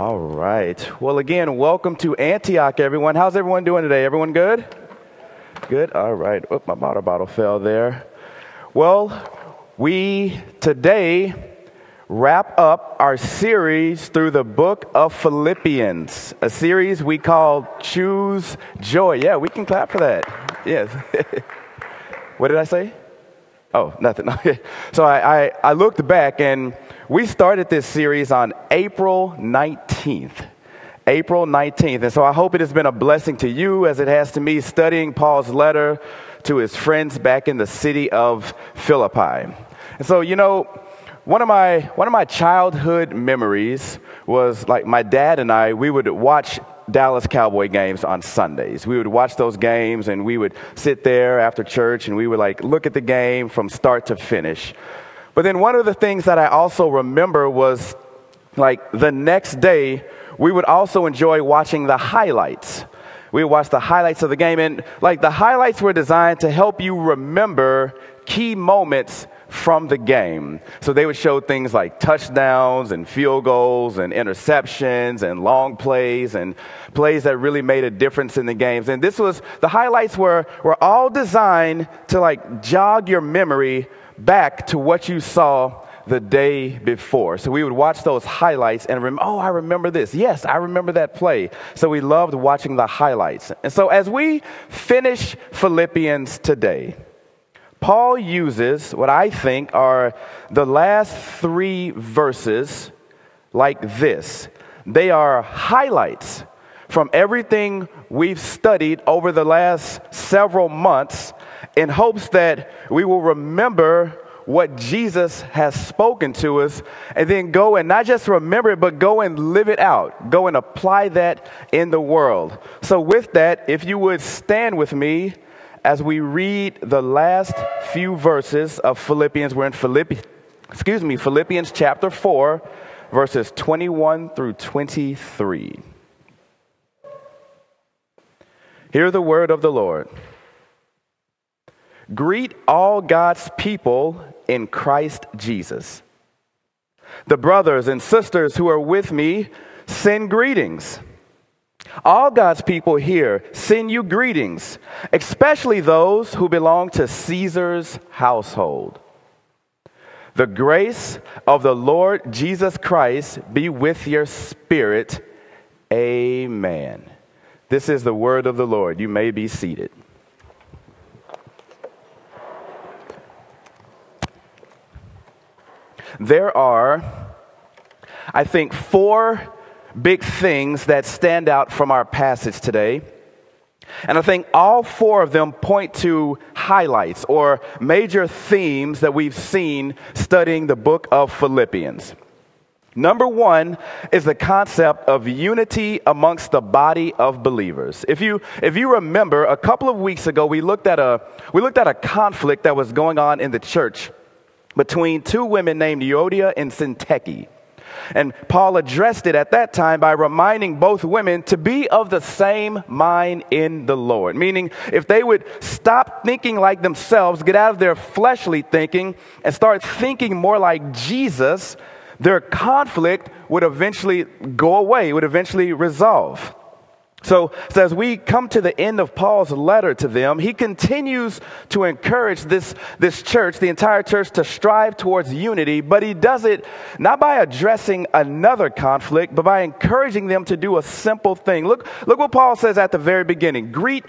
All right. Well, again, welcome to Antioch, everyone. How's everyone doing today? Everyone good? Good? All right. Oh, my water bottle fell there. Well, we today wrap up our series through the book of Philippians, a series we call Choose Joy. Yeah, we can clap for that. Yes. What did I say? Oh, nothing. So I looked back, and we started this series on April 19th. April 19th. And so I hope it has been a blessing to you as it has to me studying Paul's letter to his friends back in the city of Philippi. And so, you know, one of my childhood memories was like my dad and we would watch Dallas Cowboy games on Sundays. We would watch those games and we would sit there after church and we would like look at the game from start to finish. But then one of the things that I also remember was like the next day we would also enjoy watching the highlights. We would watch the highlights of the game, and like the highlights were designed to help you remember key moments from the game. So they would show things like touchdowns and field goals and interceptions and long plays and plays that really made a difference in the games. And the highlights were all designed to like jog your memory back to what you saw the day before. So we would watch those highlights and I remember this. Yes, I remember that play. So we loved watching the highlights. And so as we finish Philippians today, Paul uses what I think are the last three verses like this. They are highlights from everything we've studied over the last several months in hopes that we will remember what Jesus has spoken to us and then go and not just remember it, but go and live it out. Go and apply that in the world. So with that, if you would stand with me as we read the last few verses of Philippians. We're in Philippians chapter 4, verses 21 through 23. Hear the word of the Lord. Greet all God's people in Christ Jesus. The brothers and sisters who are with me send greetings. All God's people here send you greetings, especially those who belong to Caesar's household. The grace of the Lord Jesus Christ be with your spirit. Amen. This is the word of the Lord. You may be seated. There are, I think, four big things that stand out from our passage today. And I think all four of them point to highlights or major themes that we've seen studying the book of Philippians. Number one is the concept of unity amongst the body of believers. If you remember, a couple of weeks ago, we looked at a conflict that was going on in the church between two women named Euodia and Syntyche. And Paul addressed it at that time by reminding both women to be of the same mind in the Lord. Meaning, if they would stop thinking like themselves, get out of their fleshly thinking, and start thinking more like Jesus, their conflict would eventually go away, would eventually resolve. So as we come to the end of Paul's letter to them, he continues to encourage this church, the entire church, to strive towards unity, but he does it not by addressing another conflict, but by encouraging them to do a simple thing. Look what Paul says at the very beginning. Greet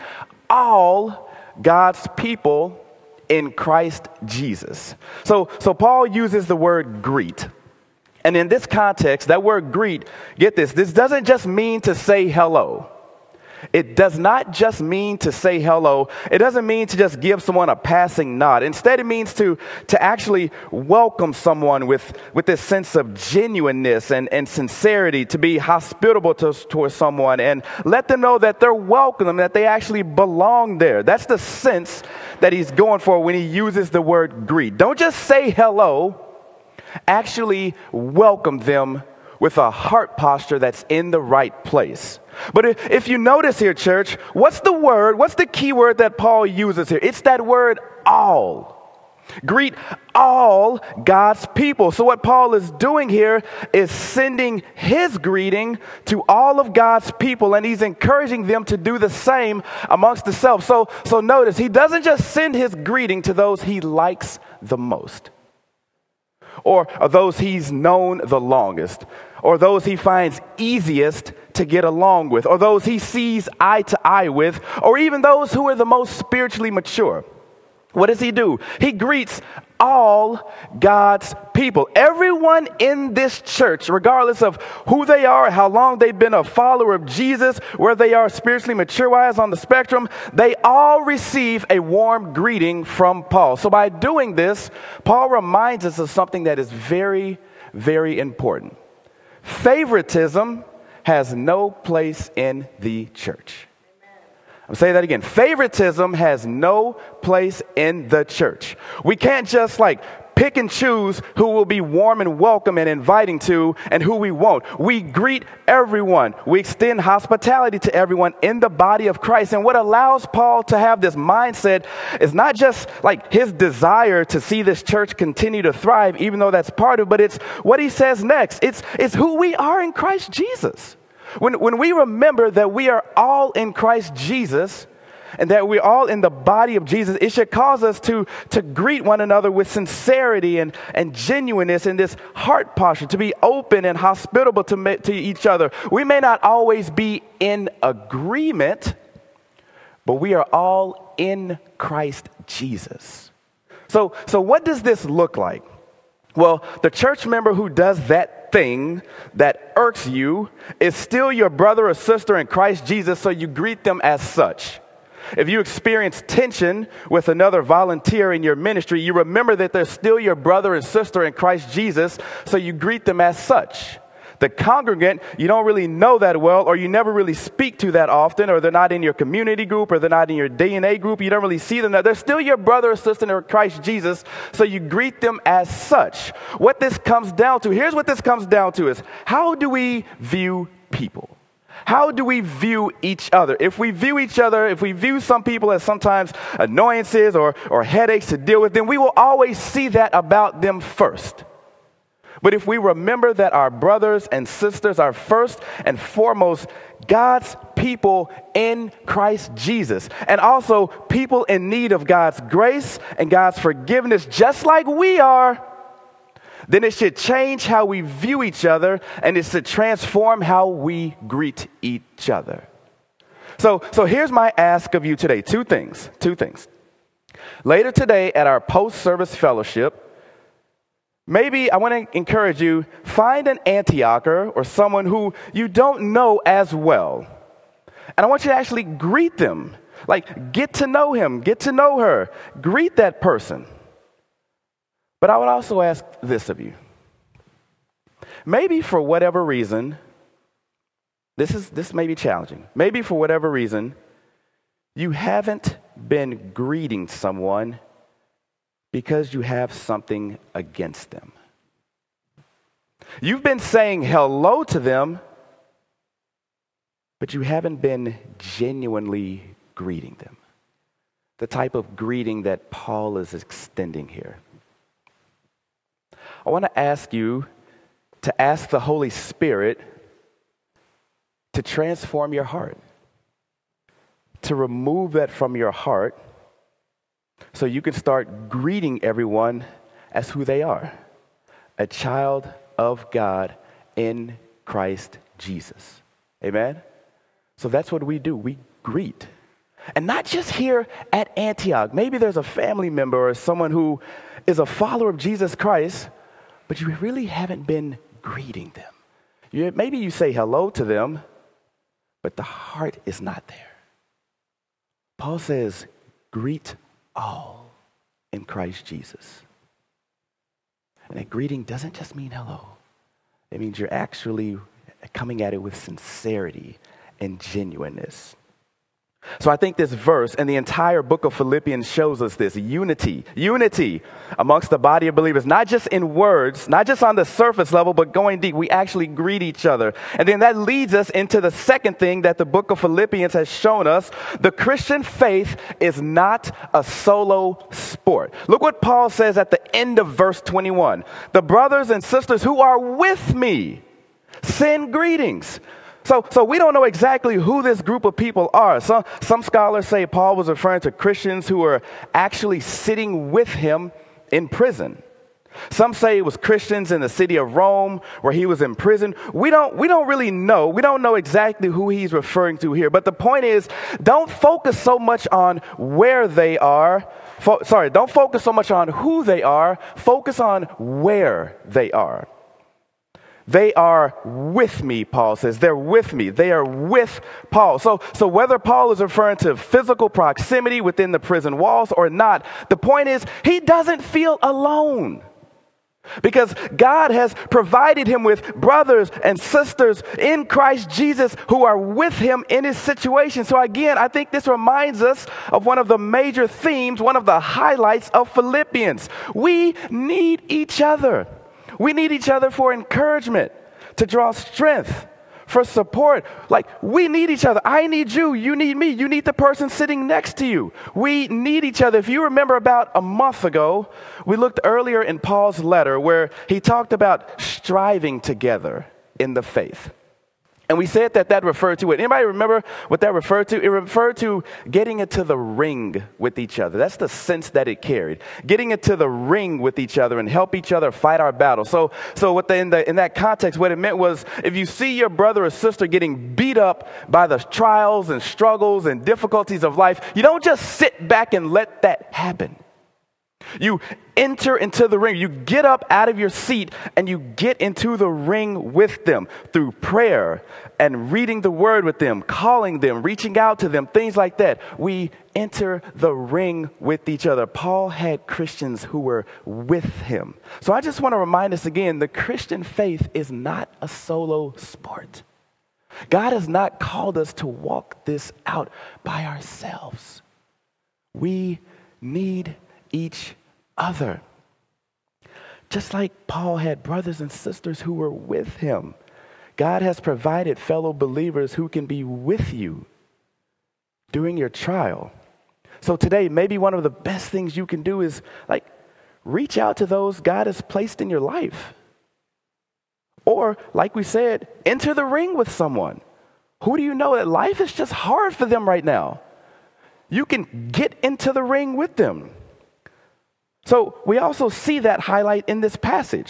all God's people in Christ Jesus. So Paul uses the word greet. And in this context, that word greet, get this doesn't just mean to say hello. It does not just mean to say hello. It doesn't mean to just give someone a passing nod. Instead, it means to actually welcome someone with this sense of genuineness and sincerity, to be hospitable towards someone and let them know that they're welcome, that they actually belong there. That's the sense that he's going for when he uses the word greet. Don't just say hello. Actually welcome them with a heart posture that's in the right place. But if you notice here, church, what's the key word that Paul uses here? It's that word all. Greet all God's people. So what Paul is doing here is sending his greeting to all of God's people, and he's encouraging them to do the same amongst themselves. So notice, he doesn't just send his greeting to those he likes the most, or those he's known the longest, or those he finds easiest to get along with, or those he sees eye to eye with, or even those who are the most spiritually mature. What does he do? He greets all God's people. Everyone in this church, regardless of who they are, how long they've been a follower of Jesus, where they are spiritually mature-wise on the spectrum, they all receive a warm greeting from Paul. So by doing this, Paul reminds us of something that is very, very important. Favoritism has no place in the church. I'll say that again. Favoritism has no place in the church. We can't just pick and choose who will be warm and welcome and inviting to and who we won't. We greet everyone. We extend hospitality to everyone in the body of Christ. And what allows Paul to have this mindset is not just his desire to see this church continue to thrive, even though that's part of it, but it's what he says next. It's who we are in Christ Jesus. When we remember that we are all in Christ Jesus and that we're all in the body of Jesus, it should cause us to greet one another with sincerity and genuineness in this heart posture, to be open and hospitable to each other. We may not always be in agreement, but we are all in Christ Jesus. So what does this look like? Well, the church member who does that thing that irks you is still your brother or sister in Christ Jesus, so you greet them as such. If you experience tension with another volunteer in your ministry, you remember that they're still your brother and sister in Christ Jesus, so you greet them as such. The congregant, you don't really know that well, or you never really speak to that often, or they're not in your community group, or they're not in your DNA group, you don't really see them. They're still your brother or sister in Christ Jesus, so you greet them as such. What this comes down to, here's what this comes down to is, how do we view people? How do we view each other? If we view some people as sometimes annoyances or headaches to deal with, then we will always see that about them first. But if we remember that our brothers and sisters are first and foremost God's people in Christ Jesus, and also people in need of God's grace and God's forgiveness, just like we are, then it should change how we view each other, and it should transform how we greet each other. So here's my ask of you today. Two things. Later today at our post-service fellowship, maybe I want to encourage you, find an Antiocher or someone who you don't know as well. And I want you to actually greet them. Get to know him, get to know her. Greet that person. But I would also ask this of you. Maybe for whatever reason, this may be challenging. Maybe for whatever reason, you haven't been greeting someone because you have something against them. You've been saying hello to them, but you haven't been genuinely greeting them. The type of greeting that Paul is extending here. I want to ask you to ask the Holy Spirit to transform your heart, to remove that from your heart, so you can start greeting everyone as who they are, a child of God in Christ Jesus. Amen? So that's what we do. We greet. And not just here at Antioch. Maybe there's a family member or someone who is a follower of Jesus Christ, but you really haven't been greeting them. Maybe you say hello to them, but the heart is not there. Paul says, greet all in Christ Jesus. And that greeting doesn't just mean hello. It means you're actually coming at it with sincerity and genuineness. So I think this verse and the entire book of Philippians shows us this unity amongst the body of believers, not just in words, not just on the surface level, but going deep. We actually greet each other. And then that leads us into the second thing that the book of Philippians has shown us. The Christian faith is not a solo sport. Look what Paul says at the end of verse 21. The brothers and sisters who are with me send greetings. So we don't know exactly who this group of people are. Some scholars say Paul was referring to Christians who were actually sitting with him in prison. Some say it was Christians in the city of Rome where he was in prison. We don't really know. We don't know exactly who he's referring to here. But the point is, don't focus so much on where they are. Don't focus so much on who they are. Focus on where they are. They are with me, Paul says. They're with me. They are with Paul. So whether Paul is referring to physical proximity within the prison walls or not, the point is he doesn't feel alone. Because God has provided him with brothers and sisters in Christ Jesus who are with him in his situation. So again, I think this reminds us of one of the major themes, one of the highlights of Philippians. We need each other. We need each other for encouragement, to draw strength, for support. Like, we need each other. I need you. You need me. You need the person sitting next to you. We need each other. If you remember about a month ago, we looked earlier in Paul's letter where he talked about striving together in the faith. And we said that referred to it. Anybody remember what that referred to? It referred to getting into the ring with each other. That's the sense that it carried. Getting into the ring with each other and help each other fight our battle. So in that context, what it meant was if you see your brother or sister getting beat up by the trials and struggles and difficulties of life, you don't just sit back and let that happen. You enter into the ring. You get up out of your seat and you get into the ring with them through prayer and reading the word with them, calling them, reaching out to them, things like that. We enter the ring with each other. Paul had Christians who were with him. So I just want to remind us again, the Christian faith is not a solo sport. God has not called us to walk this out by ourselves. We need each other. Just like Paul had brothers and sisters who were with him, God has provided fellow believers who can be with you during your trial. So today, maybe one of the best things you can do is reach out to those God has placed in your life. Or, like we said, enter the ring with someone. Who do you know that life is just hard for them right now? You can get into the ring with them. So we also see that highlight in this passage.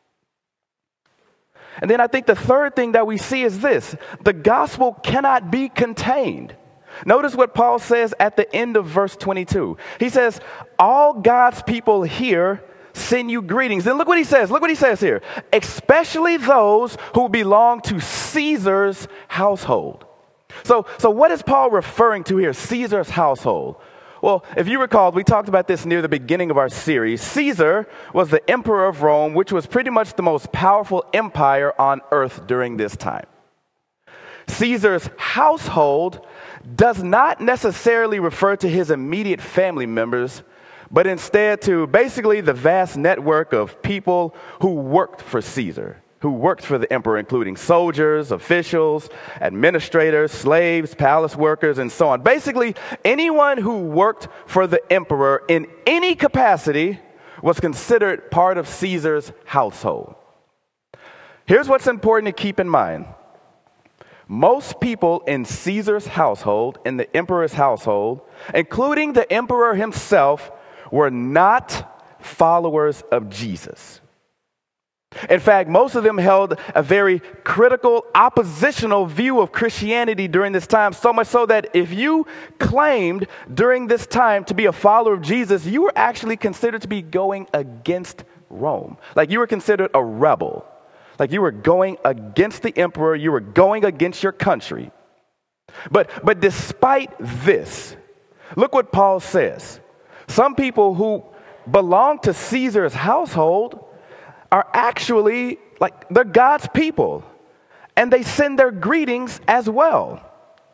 And then I think the third thing that we see is this: the gospel cannot be contained. Notice what Paul says at the end of verse 22. He says, all God's people here send you greetings. Then look what he says. Look what he says here. Especially those who belong to Caesar's household. So what is Paul referring to here? Caesar's household. Well, if you recall, we talked about this near the beginning of our series. Caesar was the emperor of Rome, which was pretty much the most powerful empire on earth during this time. Caesar's household does not necessarily refer to his immediate family members, but instead to basically the vast network of people who worked for Caesar, who worked for the emperor, including soldiers, officials, administrators, slaves, palace workers, and so on. Basically, anyone who worked for the emperor in any capacity was considered part of Caesar's household. Here's what's important to keep in mind. Most people in Caesar's household, in the emperor's household, including the emperor himself, were not followers of Jesus. In fact, most of them held a very critical, oppositional view of Christianity during this time, so much so that if you claimed during this time to be a follower of Jesus, you were actually considered to be going against Rome. Like you were considered a rebel. Like you were going against the emperor, you were going against your country. But despite this, look what Paul says. Some people who belong to Caesar's household are actually they're God's people, and they send their greetings as well.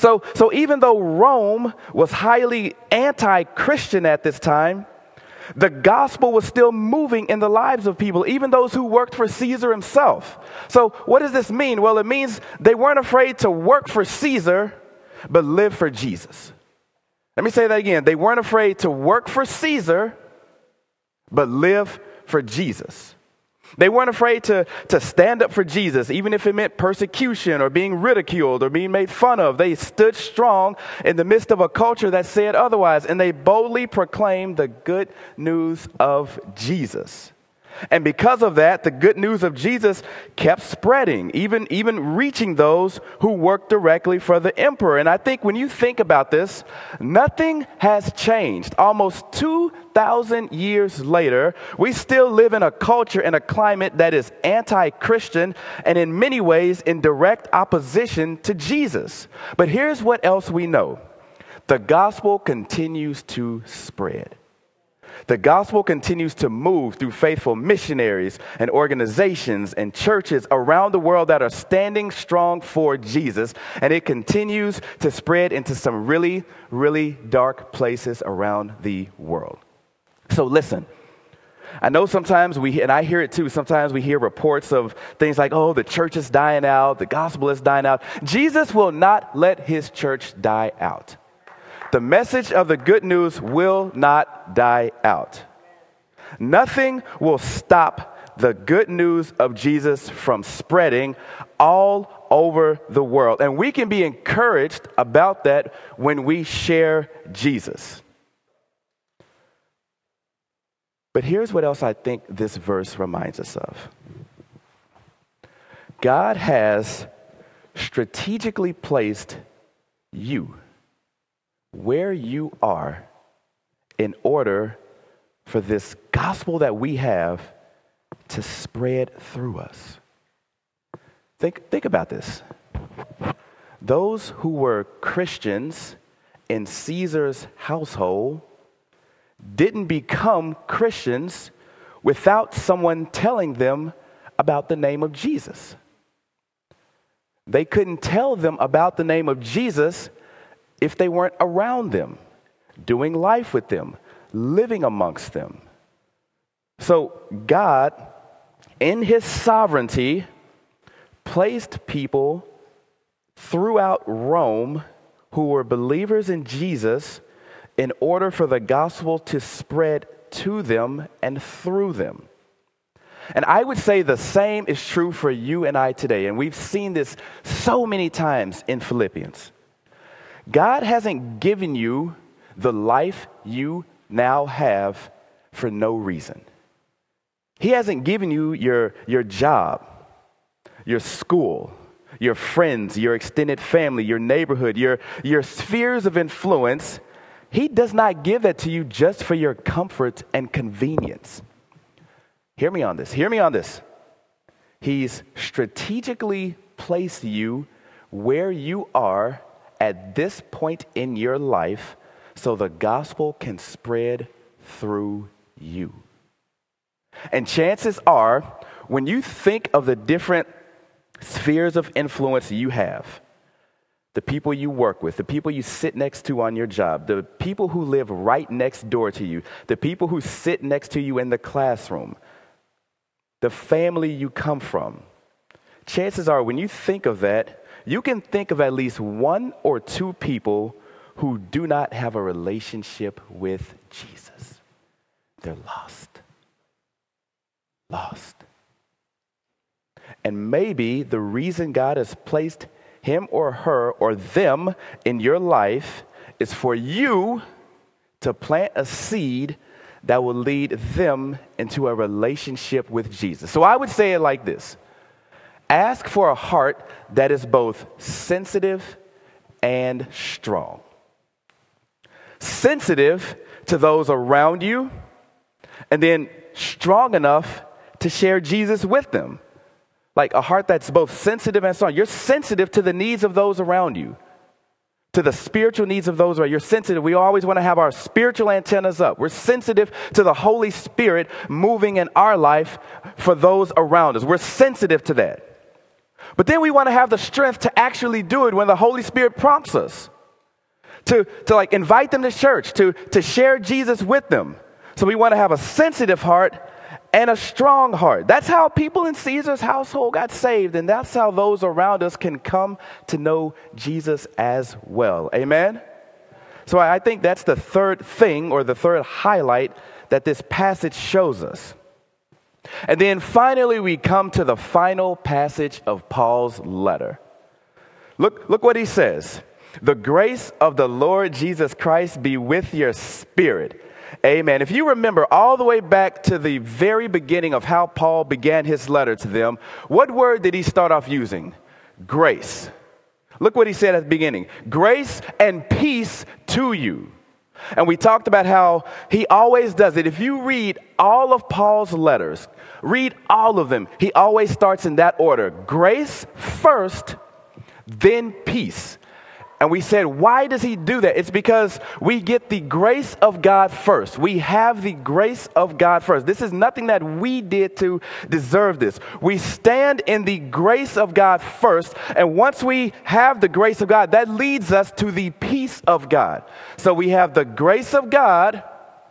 So even though Rome was highly anti-Christian at this time, the gospel was still moving in the lives of people, even those who worked for Caesar himself. So what does this mean? Well, it means they weren't afraid to work for Caesar, but live for Jesus. Let me say that again. They weren't afraid to work for Caesar, but live for Jesus. They weren't afraid to stand up for Jesus, even if it meant persecution or being ridiculed or being made fun of. They stood strong in the midst of a culture that said otherwise, and they boldly proclaimed the good news of Jesus. And because of that, the good news of Jesus kept spreading, even reaching those who worked directly for the emperor. And I think when you think about this, nothing has changed. Almost 2,000 years later, we still live in a culture and a climate that is anti-Christian and in many ways in direct opposition to Jesus. But here's what else we know. The gospel continues to spread. The gospel continues to move through faithful missionaries and organizations and churches around the world that are standing strong for Jesus. And it continues to spread into some really, really dark places around the world. So listen, I know sometimes and I hear it too, sometimes we hear reports of things like, oh, the church is dying out, the gospel is dying out. Jesus will not let his church die out. The message of the good news will not die out. Nothing will stop the good news of Jesus from spreading all over the world. And we can be encouraged about that when we share Jesus. But here's what else I think this verse reminds us of. God has strategically placed you where you are in order for this gospel that we have to spread through us. Think about this. Those who were Christians in Caesar's household didn't become Christians without someone telling them about the name of Jesus. They couldn't tell them about the name of Jesus if they weren't around them, doing life with them, living amongst them. So God, in his sovereignty, placed people throughout Rome who were believers in Jesus in order for the gospel to spread to them and through them. And I would say the same is true for you and I today. And we've seen this so many times in Philippians. God hasn't given you the life you now have for no reason. He hasn't given you your job, your school, your friends, your extended family, your neighborhood, your spheres of influence. He does not give that to you just for your comfort and convenience. Hear me on this. Hear me on this. He's strategically placed you where you are at this point in your life so the gospel can spread through you. And chances are, when you think of the different spheres of influence you have, the people you work with, the people you sit next to on your job, the people who live right next door to you, the people who sit next to you in the classroom, the family you come from, chances are when you think of that, you can think of at least one or two people who do not have a relationship with Jesus. They're lost. Lost. And maybe the reason God has placed him or her or them in your life is for you to plant a seed that will lead them into a relationship with Jesus. So I would say it like this. Ask for a heart that is both sensitive and strong. Sensitive to those around you, and then strong enough to share Jesus with them. Like a heart that's both sensitive and strong. You're sensitive to the needs of those around you, to the spiritual needs of those around you. You're sensitive. We always want to have our spiritual antennas up. We're sensitive to the Holy Spirit moving in our life for those around us. We're sensitive to that. But then we want to have the strength to actually do it when the Holy Spirit prompts us. To like invite them to church, to share Jesus with them. So we want to have a sensitive heart and a strong heart. That's how people in Caesar's household got saved, and that's how those around us can come to know Jesus as well. Amen? So I think that's the third thing, or the third highlight that this passage shows us. And then finally we come to the final passage of Paul's letter. Look what he says. The grace of the Lord Jesus Christ be with your spirit. Amen. If you remember all the way back to the very beginning of how Paul began his letter to them, what word did he start off using? Grace. Look what he said at the beginning. Grace and peace to you. And we talked about how he always does it. If you read all of Paul's letters, read all of them, he always starts in that order. Grace first, then peace. And we said, why does he do that? It's because we get the grace of God first. We have the grace of God first. This is nothing that we did to deserve this. We stand in the grace of God first. And once we have the grace of God, that leads us to the peace of God. So we have the grace of God,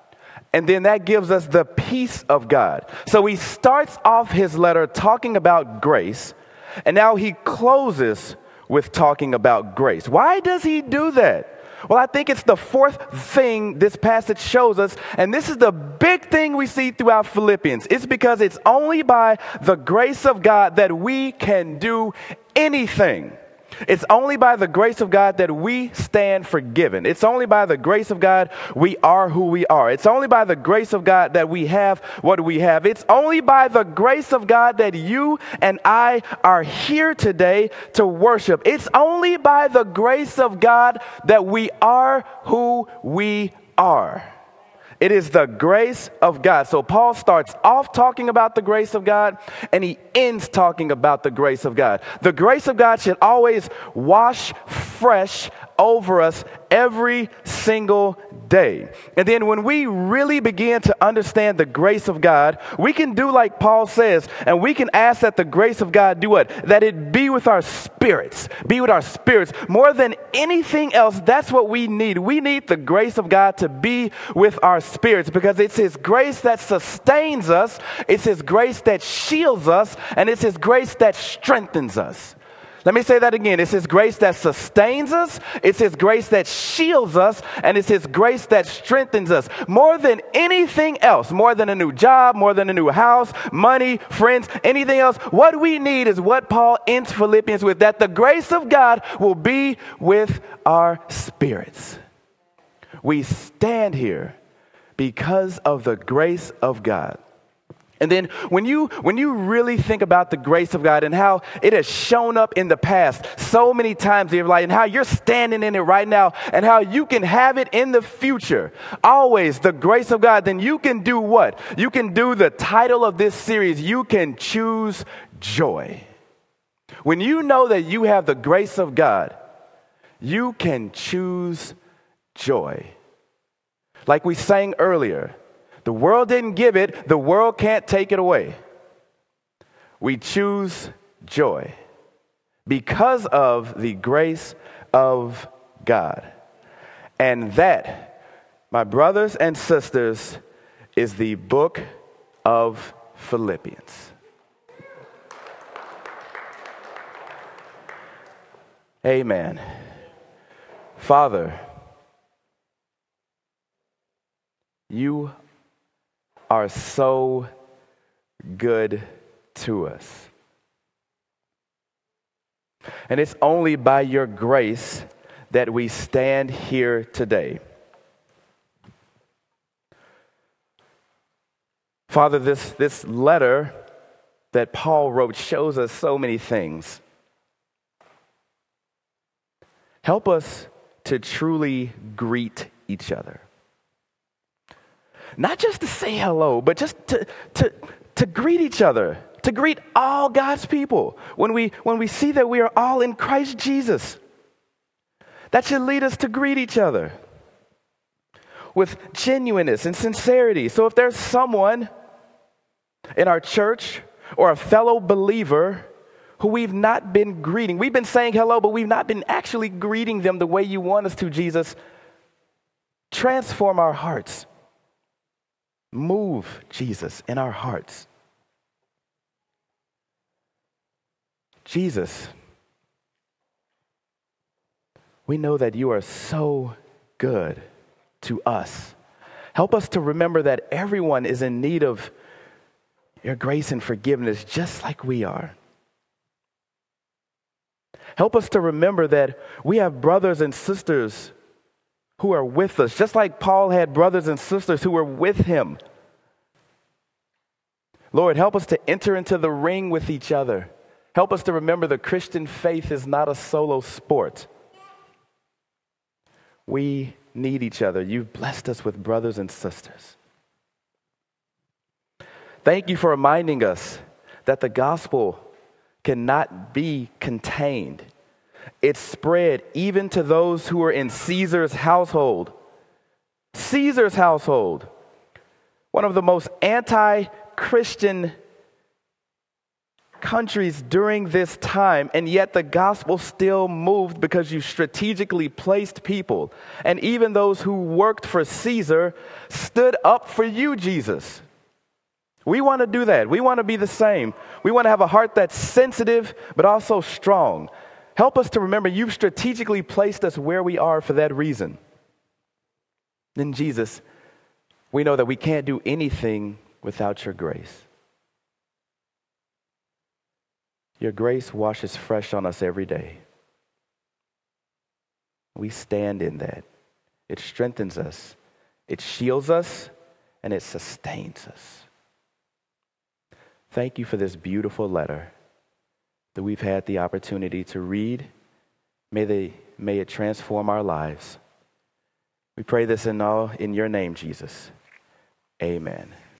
and then that gives us the peace of God. So he starts off his letter talking about grace, and now he closes with talking about grace. Why does he do that? Well, I think it's the fourth thing this passage shows us, and this is the big thing we see throughout Philippians. It's because it's only by the grace of God that we can do anything. It's only by the grace of God that we stand forgiven. It's only by the grace of God we are who we are. It's only by the grace of God that we have what we have. It's only by the grace of God that you and I are here today to worship. It's only by the grace of God that we are who we are. It is the grace of God. So Paul starts off talking about the grace of God, and he ends talking about the grace of God. The grace of God should always wash fresh over us every single day. And then when we really begin to understand the grace of God, we can do like Paul says, and we can ask that the grace of God do what? That it be with our spirits. Be with our spirits. More than anything else, that's what we need. We need the grace of God to be with our spirits, because it's his grace that sustains us, it's his grace that shields us, and it's his grace that strengthens us. Let me say that again. It's his grace that sustains us, it's his grace that shields us, and it's his grace that strengthens us. More than anything else, more than a new job, more than a new house, money, friends, anything else, what we need is what Paul ends Philippians with, that the grace of God will be with our spirits. We stand here because of the grace of God. And then when you really think about the grace of God and how it has shown up in the past so many times in your life, and how you're standing in it right now, and how you can have it in the future, always the grace of God, then you can do what? You can do the title of this series. You can choose joy. When you know that you have the grace of God, you can choose joy. Like we sang earlier, the world didn't give it, the world can't take it away. We choose joy because of the grace of God. And that, my brothers and sisters, is the book of Philippians. Amen. Father, you are so good to us. And it's only by your grace that we stand here today. Father, this letter that Paul wrote shows us so many things. Help us to truly greet each other. Not just to say hello, but just to greet each other, to greet all God's people. When we see that we are all in Christ Jesus, that should lead us to greet each other with genuineness and sincerity. So if there's someone in our church or a fellow believer who we've not been greeting. We've been saying hello, but we've not been actually greeting them the way you want us to, Jesus. Transform our hearts. Move, Jesus, in our hearts. Jesus, we know that you are so good to us. Help us to remember that everyone is in need of your grace and forgiveness just like we are. Help us to remember that we have brothers and sisters who are with us, just like Paul had brothers and sisters who were with him. Lord, help us to enter into the ring with each other. Help us to remember the Christian faith is not a solo sport. We need each other. You've blessed us with brothers and sisters. Thank you for reminding us that the gospel cannot be contained. It spread even to those who were in Caesar's household. Caesar's household, one of the most anti-Christian countries during this time, and yet the gospel still moved because you strategically placed people. And even those who worked for Caesar stood up for you, Jesus. We want to do that. We want to be the same. We want to have a heart that's sensitive, but also strong. Help us to remember you've strategically placed us where we are for that reason. Then, Jesus, we know that we can't do anything without your grace. Your grace washes fresh on us every day. We stand in that. It strengthens us, it shields us, and it sustains us. Thank you for this beautiful letter that we've had the opportunity to read. May it transform our lives. We pray this in your name, Jesus. Amen.